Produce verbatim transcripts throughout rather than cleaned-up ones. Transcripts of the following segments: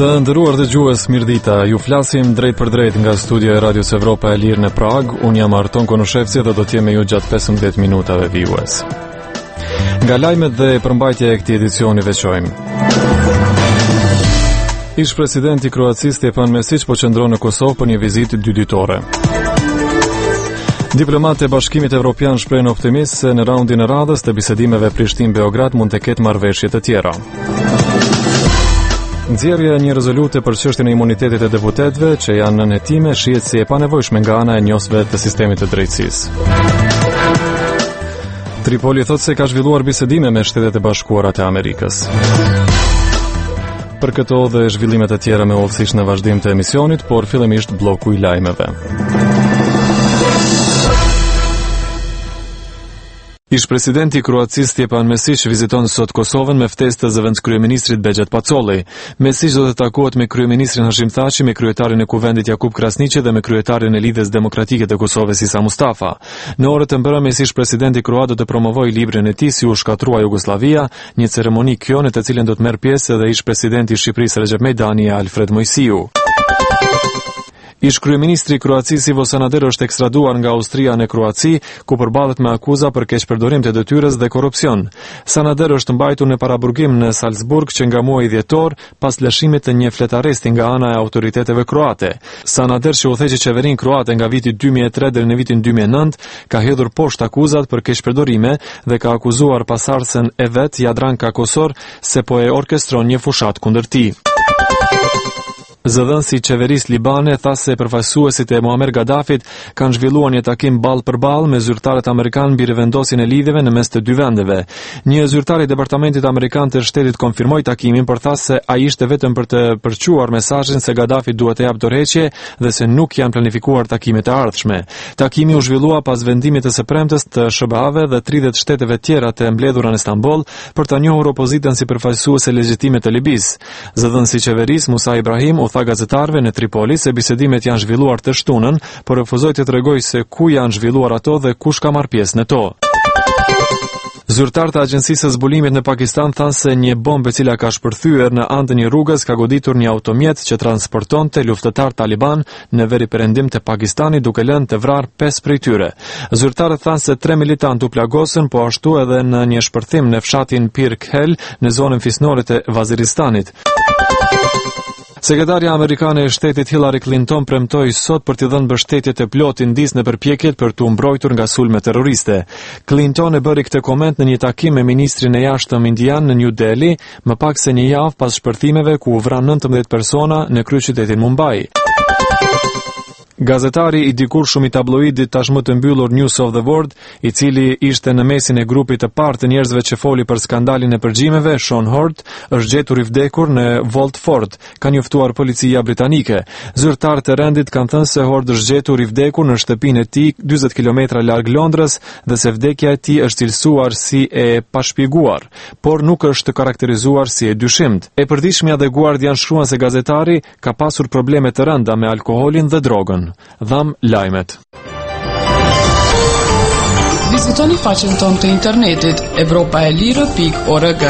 Të nderuar dëgjues, mirëdita. Ju flasim drejt për drejt nga studio e Radios Evropa e Lirë në Prag. Unë jam Arton Konushevci dhe do të jem me ju gjatë pesëmbëdhjetë minutave vijues. Nga lajmet dhe përmbajtja e këtij edicioni veçojmë. Ish presidenti i Kroacisë Stjepan Mesić po qëndron në Kosovë për një vizitë dyditore. Diplomatë e Bashkimit Evropian shprehin optimist se në raundin e radhës të bisedimeve Prishtinë-Beograd mund të ketë marrëveshje të tjera. Nxjerrja e një rezolute për çështjen e imunitetit të deputetëve që janë në hetime shihet si e panevojshme nga ana e njosve të sistemit të drejtësisë. Tripoli thotë se ka zhvilluar bisedime me Shtetet e Bashkuara të Amerikës. Për këto dhe zhvillimet e tjera me hollësisht në vazhdim të emisionit, por fillimisht bloku i lajmeve. Ish presidenti i Kroacisë Stjepan Mesić viziton sot Kosovën me ftesë të zëvendës kryeministrit Bexhet Pacolli. Mesić do të takohet me kryeministrin Hashim Thaçi, me kryetarin e kuvendit Jakub Krasniqi dhe me kryetarin e Lidhjes Demokratike të Kosovës Isa Mustafa. Në orët e mbrëmjes ish presidenti kroat do të promovojë librin e tij Si u shkatrua Jugosllavia, një ceremoni kjo në të cilën do të merr pjesë edhe ish presidenti i Shqipërisë Recep Mejdani e Alfred Mojsiu. Ish kryeministri i Kroacisë Ivo Sanader është ekstraduar nga Austria në Kroaci, ku përballet me akuza për keqpërdorim të detyrës dhe korrupsion. Sanader është mbajtur në paraburgim në Salzburg që nga muaji dhjetor pas lëshimit të një fletaresti nga ana e autoriteteve kroate. Sanader, që udhëheqi qeverinë kroate nga viti dy mijë e tre deri në vitin dy mijë e nëntë, ka hedhur poshtë akuzat për keqpërdorime dhe ka akuzuar pasardhësen e vet Jadranka Kosor se po e orkestron një fushat kundër tij. Zëdhënësi i qeverisë libane tha se përfaqësuesit e Muammar Gaddafit kanë zhvilluar një takim ball për ball me zyrtarët amerikanë mbi rivendosjen e lidhjeve në mes të dy vendeve. Një zyrtar i Departamentit Amerikan të Shtetit konfirmoi takimin, por tha se ai ishte vetëm për të përquar mesazhin se Gaddafi duhet të japë dorëheqje dhe se nuk janë planifikuar takimet e ardhshme. Takimi u zhvillua pas vendimit të së premtes të S B A-ve dhe tridhjetë shteteve tjera të mbledhura në Istanbul për ta njohur opozitën si përfaqësuese legjitime të Libisë. Zëdhënësi i qeverisë Musa Ibrahim u tha gazetarëve në Tripoli se bisedimet janë zhvilluar të shtunën, por refuzoi të tregojë se ku janë zhvilluar ato dhe kush ka marrë pjesë në to. Zyrtarët e Agjencisë së Zbulimit në Pakistan thanë se një bombë e cila ka shpërthyer në anë të një rrugës ka goditur një automjet që transportonte luftëtar taliban në veri perëndim të Pakistanit, duke lënë të vrarë pesë prej tyre. Zyrtarët thanë se tre militantë u plagosën, po ashtu edhe në një shpërthim në fshatin Pir Khel në zonën fisnore të Vaziristanit. Sekretarja amerikane e shtetit Hillary Clinton premtoi sot për t'i dhënë mbështetje të plotë indis në përpjekjet për t'u mbrojtur nga sulme terroriste. Clinton e bëri këtë koment në një takim me ministrin e jashtëm indian në New Delhi, më pak se një javë pas shpërthimeve ku u vranë nëntëmbëdhjetë persona në kryeqytetin Mumbai. Gazetari i dikur shumë i tabloidit tashmë të mbyllur News of the World, i cili ishte në mesin e grupit të parë të njerëzve që foli për skandalin e përgjimeve, Sean Hort, është gjetur i vdekur në Voltford, ka njoftuar policia britanike. Zyrtarët e rendit kanë thënë se Hort është gjetur i vdekur në shtëpinë e tij dyzet kilometra larg Londrës dhe se vdekja e tij është cilësuar si e pashpjeguar, por nuk është karakterizuar si e dyshimt. E përditshmja dhe Guardian shkruan se gazetari ka pasur probleme të rënda me alkoolin dhe drogën. Dham lajmet. Vizitoni faqen tonë të internetit evropa e lirë pikë org.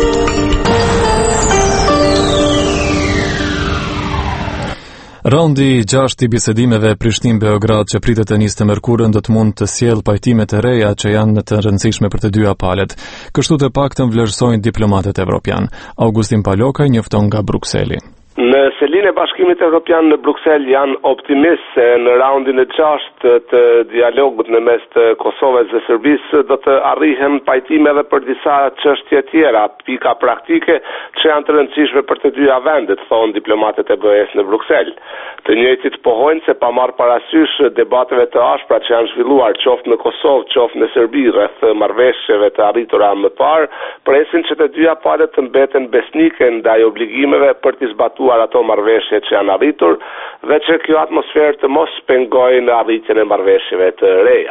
Raundi i gjashtë i bisedimeve Prishtinë-Beograd që pritet të nisë të mërkurën do të mund të sjellë pajtime të reja që janë të rëndësishme për të dyja palët. Kështu të paktën vlerësojnë diplomatët evropian. Augustin Palokaj njofton nga Brukseli. Në selinë e Bashkimit Evropian në Bruksel janë optimist se në raundin e gjashtë të dialogut në mes të Kosovës dhe Serbisë do të arrihen pajtime edhe për disa çështje tjera, pika praktike që janë të rëndësishme për të dyja vendet, thonë diplomatët e B E S në Bruksel. Të njëjtit pohojnë se pa marrë parasysh debateve të ashpra që janë zhvilluar qoftë në Kosovë, qoftë në Serbi rreth marrëveshjeve të arritura më parë, presin që të dyja palët të mbeten besnike ndaj obligimeve për të zbatuar ato marrëveshje që janë arritur dhe që kjo atmosferë të mos pengojë në arritjen e marrëveshjeve të reja.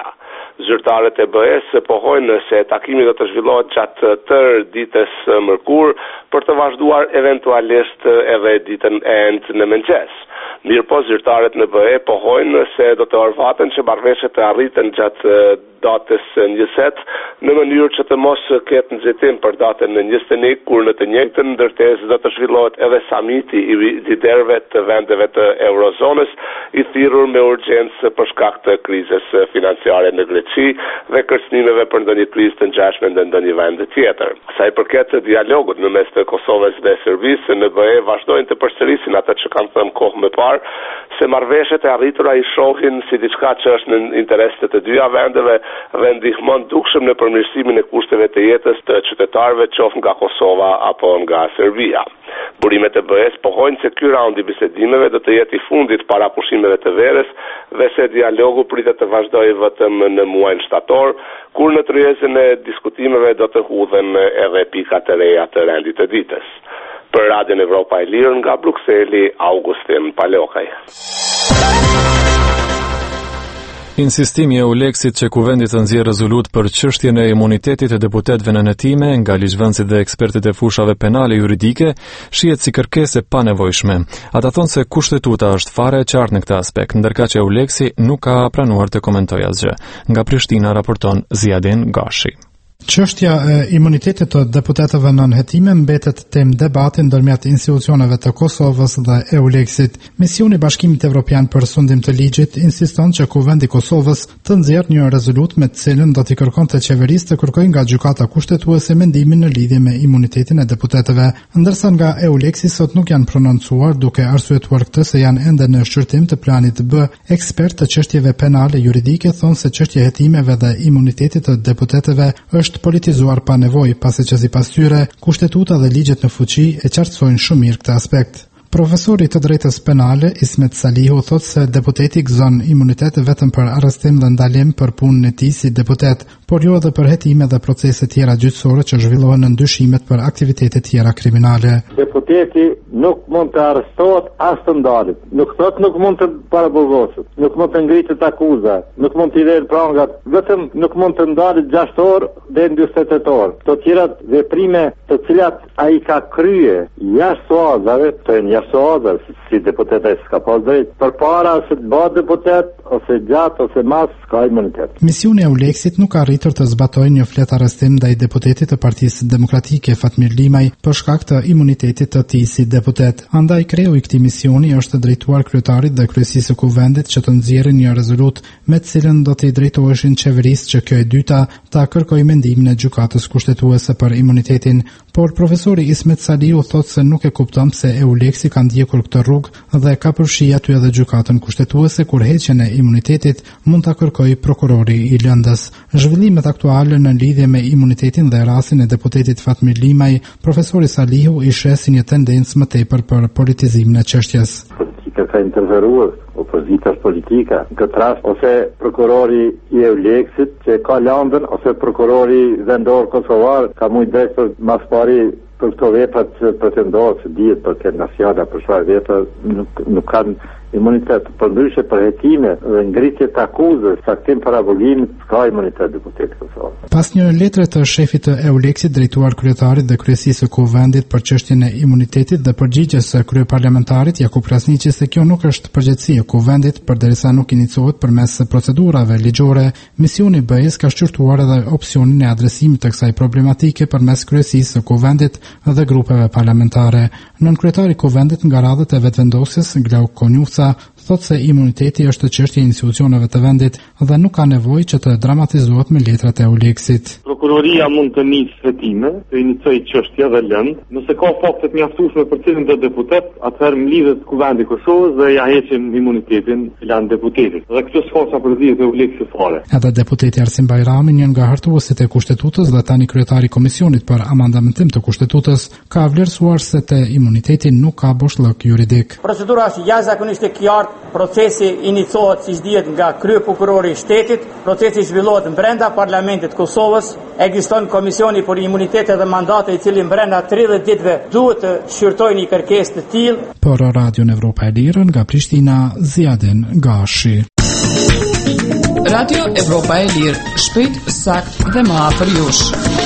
Zyrtarët e B E-s pohojnë se takimi do të zhvillohet gjatë tërë ditës mërkur për të vazhduar eventualisht edhe ditën e entë në mëngjes. Mirë po, zyrtarët në B E pohojnë se do të orvaten që marrëveshjet të arriten gjatë datës njëzet në mënyrë që të mos ketë nxitim për datën në njëzet e një, kur në të njëjtën ndërtesë do të zhvillohet edhe samiti i liderëve të vendeve të eurozonës, i thirrur me urgjencë për shkak të krizës financiare në Greqi dhe kërcënimeve për ndonjë krizë të ngjashme në ndonjë vend tjetër. Sa i përket dialogut në mes të Kosovës dhe Serbisë, në B E vazhdojnë të përsërisin atë që kanë thënë kohë më parë, se marrëveshjet e arritura i shohin si diçka që është në interes të të dyja vendeve dhe ndihmon dukshëm në përmirësimin e kushteve të jetës të qytetarëve qoftë nga Kosova apo nga Serbia. Burimet e B E-s pohojnë se ky raund i bisedimeve do të jetë i fundit para pushimeve të verës dhe se dialogu pritet të vazhdojë vetëm në muajin shtator, kur në tryezën e diskutimeve do të hudhen edhe pikat e reja të rendit të ditës. Për Radion Evropa e Lirë nga Brukseli, Augustin Palokaj. Insistimi e Euleksit që kuvendit të nxjerrë rezolut për çështjen e imunitetit të deputetëve në hetime nga ligjvënësit dhe ekspertët e fushave penale juridike shihet si kërkesë e panevojshme. Ata thonë se kushtetuta është fare e qartë në këtë aspekt, ndërka që Euleksi nuk ka pranuar të komentojë asgjë. Nga Prishtina raporton Ziadin Gashi. Çështja e imunitetit të deputetëve nën hetime mbetet temë debati ndërmjet institucioneve të Kosovës dhe Euleksit. Misioni i Bashkimit Evropian për sundim të ligjit insiston që kuvendi i Kosovës të nxjerrë një rezolut me të cilën do t'i kërkonte qeverisë të kërkojë nga gjykata kushtetuese mendimin në lidhje me imunitetin e deputetëve, ndërsa nga Euleksi sot nuk janë prononcuar, duke arsyetuar këtë se janë ende në shqyrtim të planit B. Ekspert të çështjeve penale juridike thonë se çështja e hetimeve dhe imunitetit të deputetëve është politizuar pa nevojë, pasi që sipas tyre kushtetuta dhe ligjet në fuqi e qartësojnë shumë mirë këtë aspekt. Profesori të drejtës penale Ismet Salihu thotë se deputeti gëzon imunitet vetëm për arrestim dhe ndalim për punën e tij si deputet, por jo edhe për hetime dhe procese tjera gjyqësore që zhvillohen në ndyshimet për aktivitete tjera kriminale. Deputeti nuk mund të arrestohet as të ndalet, nuk thotë nuk mund të paraburgoset, nuk mund të ngritet akuza, nuk mund të lërë prangat, vetëm nuk mund të ndalet gjashtë orë dhe njëzet orë. Të tjerat veprime të cilat ai ka krye jashtë suazave, të një soda si deputet e s'ka pas drejt për para se të bëhet deputet ose gjatë ose mas s'ka imunitet. Misioni e Euleksit nuk ka arritur të zbatojë një flet arrestim ndaj deputetit të Partisë Demokratike Fatmir Limaj për shkak të imunitetit të tij si deputet. Andaj kreu i këtij misioni është drejtuar kryetarit dhe kryesisë së kuvendit që të nxjerrin një rezolut me të cilën do t'i drejtoheshin qeverisë që kjo e dyta ta kërkojë mendimin e gjykatës kushtetuese për imunitetin, por profesori Ismet Saliu thotë se nuk e kupton pse Euleksi ka ndjekur këtë rrugë dhe ka përfshi aty edhe gjykatën kushtetuese kur heqjen e imunitetit mund ta kërkojë prokurori i lëndës. Zhvillimet aktuale në lidhje me imunitetin dhe rastin e deputetit Fatmir Limaj, profesori Salihu i sheh si një tendencë më tepër për politizimin e çështjes. Politika ka interferuar, opozita politika, në këtë rast ose prokurori i Euleksit që ka lëndën ose prokurori vendor kosovar ka mujt drejt për mas pari për këto veprat që pretendohet se dihet për këtë naciona për çfarë vepra nuk nuk kanë imunitet, për ndryshe për hetime dhe ngritje të akuzës, saktim për abolimit, s'ka imunitet deputetit Kosovës. Pas një letre të shefit të Euleksit drejtuar kryetarit dhe kryesisë së kuvendit për çështjen e imunitetit dhe përgjigjes së kryeparlamentarit Jakub Krasniqi se kjo nuk është përgjegjësi e kuvendit përderisa nuk iniciohet përmes procedurave ligjore, misioni i B E-s ka shqyrtuar edhe opsionin e adresimit të kësaj problematike përmes kryesisë së kuvendit dhe grupeve parlamentare. Nën kryetari i kuvendit nga radhët e vetvendosjes Glauk Konjuca thotë se imuniteti është çështje e institucioneve të vendit dhe nuk ka nevojë që të dramatizohet me letrat e Euleksit. Prokuroria mund të nisë hetime, të iniciojë çështje dhe lëndë. Nëse ka fakte të mjaftueshme për cilën do deputet, atëherë mlidhet kuvendi i Kosovës dhe ja heqin imunitetin filan deputetit. Dhe kjo s'ka sa përzihet e Euleksit fare. Edhe deputeti Arsim Bajrami, një nga hartuesit e kushtetutës dhe tani kryetari i komisionit për amandamentim të kushtetutës, ka vlerësuar se te imuniteti nuk ka boshllëk juridik. Procedura është jashtëzakonisht e qartë, procesi iniciohet siç dihet nga kryeprokurori i shtetit, procesi zhvillohet brenda parlamentit Kosovës, ekziston komisioni për imunitet dhe mandate i cili brenda tridhjetë ditëve duhet të shqyrtojë një kërkesë të tillë. Për Radion Evropa e Lirë nga Prishtina, Ziadin Gashi. Radio Evropa e Lirë, shpejt, sakt dhe më afër jush.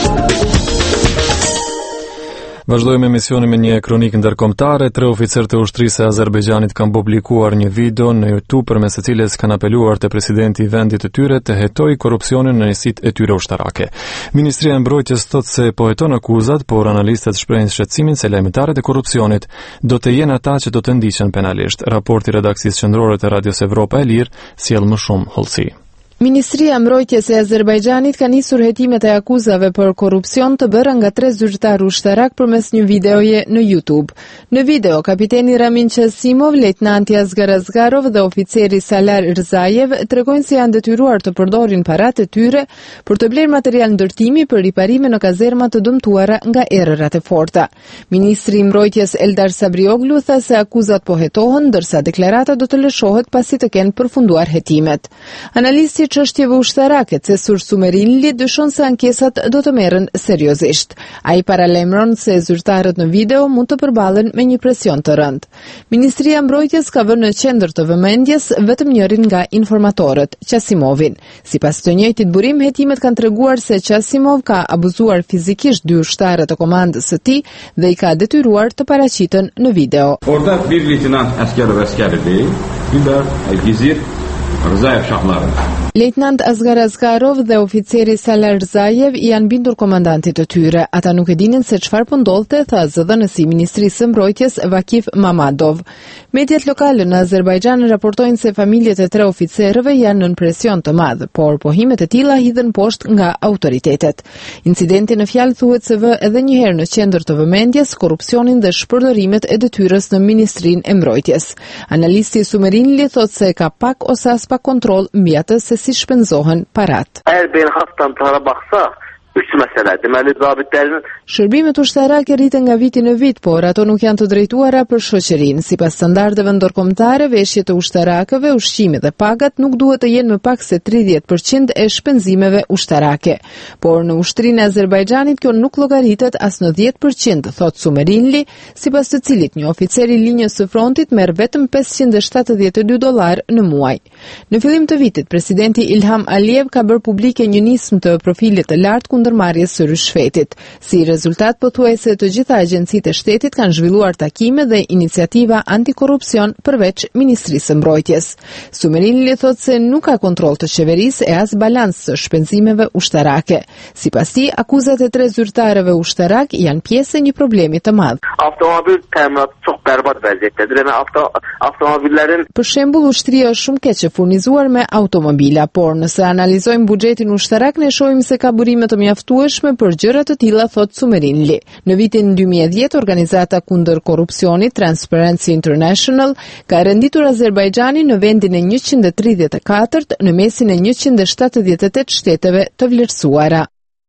Vazhdojmë emisionin me një kronikë ndërkombëtare. Tre oficerë të ushtrisë së Azerbajxhanit kanë publikuar një video në YouTube përmes së cilës kanë apeluar te presidenti i vendit të tyre të hetojë korrupsionin në njësitë e tyre ushtarake. Ministria e Mbrojtjes thotë se po heton akuzat, por analistët shprehin shqetësimin se lajmëtarët e korrupsionit do të jenë ata që do të ndiqen penalisht. Raporti i redakcisë qendrore të Radios Evropa e Lirë sjell më shumë hollësi. Ministria e Mbrojtjes e Azerbajxhanit ka nisur hetimet e akuzave për korrupsion të bëra nga tre zyrtar ushtarak përmes një videoje në YouTube. Në video, kapiteni Ramin Qasimov, lejtnanti Asgar Asgarov dhe oficeri Salar Rzajev tregojnë se janë detyruar të përdorin paratë e tyre për të blerë material ndërtimi për riparime në kazerma të dëmtuara nga erërat e forta. Ministri i Mbrojtjes Eldar Sabrioglu tha se akuzat po hetohen, ndërsa deklarata do të lëshohet pasi të kenë përfunduar hetimet. Analisti çështjeve ushtarake Cesur Sumerinli dyshon se ankesat do të merren seriozisht. Ai paralajmëron se zyrtarët në video mund të përballen me një presion të rëndë. Ministria e Mbrojtjes ka vënë në qendër të vëmendjes vetëm njërin nga informatorët, Qasimovin. Sipas të njëjtit burim, hetimet kanë treguar se Qasimov ka abuzuar fizikisht dy ushtarë të komandës së tij dhe i ka detyruar të paraqiten në video. Orada bir leytenant Asgarov askeri değil, bir de Gizir Rzajev shahları. Lejtnant Asgar Asgarov dhe oficeri Salar Rzajev janë bindur komandantit të tyre. Ata nuk e dinin se çfarë po ndodhte, tha zëdhënësi i Ministrisë së Mbrojtjes Vakif Mamadov. Mediat lokale në Azerbajxhan raportojnë se familjet e tre oficerëve janë nën presion të madh, por pohimet e tilla hidhen poshtë nga autoritetet. Incidenti në fjalë thuhet se vë edhe një herë në qendër të vëmendjes korrupsionin dhe shpërdorimet e detyrës në Ministrinë e Mbrojtjes. Analisti Sumerinli thotë se ka pak ose as pak kontroll mbi atë se si shpenzohen parat. Eğer beynəlxalq standartlara baxsaq, üç məsələ. Deməli, zabitlərin Shërbimet ushtarake rriten nga viti në vit, por ato nuk janë të drejtuara për shoqërinë. Sipas standardeve ndërkombëtare, veshjet e ushtarakëve, ushqimet dhe pagat nuk duhet të jenë më pak se tridhjetë përqind e shpenzimeve ushtarake. Por në ushtrinë e Azerbajxhanit kjo nuk llogaritet as në dhjetë përqind, thot Sumerinli, sipas të cilit një oficer i linjës së frontit merr vetëm pesëqind e shtatëdhjetë e dy dollar në muaj. Në fillim të vitit, presidenti Ilham Aliyev ka bërë publike një nismë të profilit të lartë kundërmarrjes së rishfetit. Si rezultat, pothuajse të gjitha agjencitë e shtetit kanë zhvilluar takime dhe iniciativa antikorrupsion përveç Ministrisë së Mbrojtjes. Sumerinli thotë se nuk ka kontroll të qeverisë e as balans të shpenzimeve ushtarake. Sipas tij, akuzat e tre zyrtarëve ushtarak janë pjesë e një problemi të madh. Avtomobil teminatı çox bərbad vəziyyətdədir. Yəni avto avtomobillərin Për shembull, ushtria është shumë keq e furnizuar me automobila, por nëse analizojmë buxhetin ushtarak, ne shohim se ka burime të mjaftueshme për gjëra të tilla, thot Sumerinli. Në vitin dy mijë e dhjetë, organizata kundër korrupsionit Transparency International ka renditur Azerbajxhanin në vendin e njëqind e tridhjetë e katërt në mesin e njëqind e shtatëdhjetë e tetë shteteve të vlerësuara.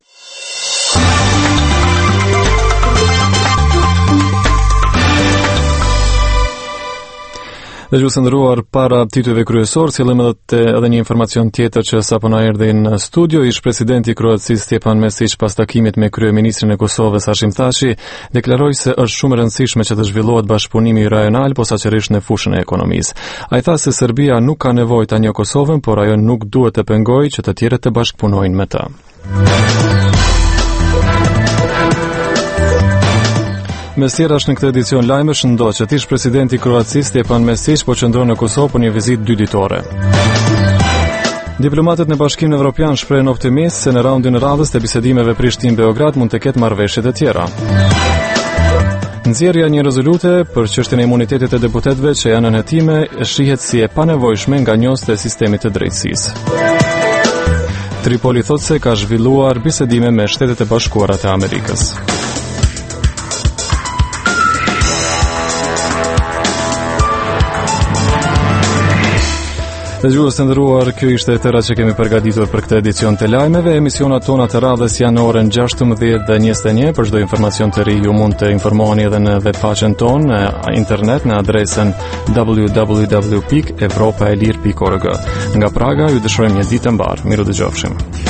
Dhe ju ndëruar para titujve kryesor, sillim edhe edhe një informacion tjetër që sapo na erdhi në studio. Ish presidenti i Kroacisë Stjepan Mesić pas takimit me kryeministrin e Kosovës Hashim Thaçi deklaroi se është shumë e rëndësishme që të zhvillohet bashkëpunimi rajonal, posaçërisht në fushën e ekonomisë. Ai tha se Serbia nuk ka nevojë ta njohë Kosovën, por ajo nuk duhet të pengojë që të tjerët të bashkëpunojnë me të. Me sjellrash në këtë edicion lajmesh ndoq që ish presidenti i Kroacisë Stjepan Mesić po qëndron në Kosovë për një vizitë dy ditore. Diplomatët në Bashkimin Evropian shprehen optimist se në raundin e radhës të bisedimeve Prishtinë-Beograd mund të ketë marrëveshje të tjera. Nxjerrja e një rezolute për çështjen e imunitetit të deputetëve që janë në hetime shihet si e panevojshme nga njohësit e sistemit të drejtësisë. Tripoli thotë se ka zhvilluar bisedime me Shtetet e Bashkuara të Amerikës. Dhe gjuhës të ndëruar, kjo ishte e tëra që kemi përgatitur për këtë edicion të lajmeve. Emisionat tona të radhës janë në orën gjashtëmbëdhjetë dhe njëzet e një. Për çdo informacion të ri ju mund të informoheni edhe në webfaqen tonë në internet në adresën w w w pikë evropaelir pikë org. Nga Praga ju dëshirojmë një ditë të mbarë. Miru dëgjofshim.